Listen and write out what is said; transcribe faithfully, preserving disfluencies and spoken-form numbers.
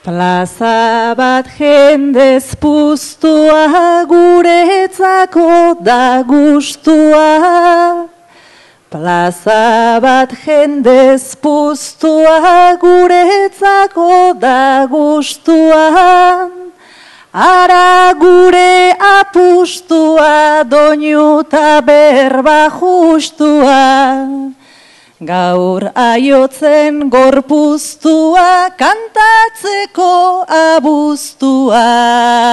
Plaza bat jendez puztua, guretzako da gustua. Plaza bat jendez puztua, guretzako da gustua. Ara gure apustua, doinu ta berba justua. Gaur aiotzen gorpuztua, kantatzeko abuztua.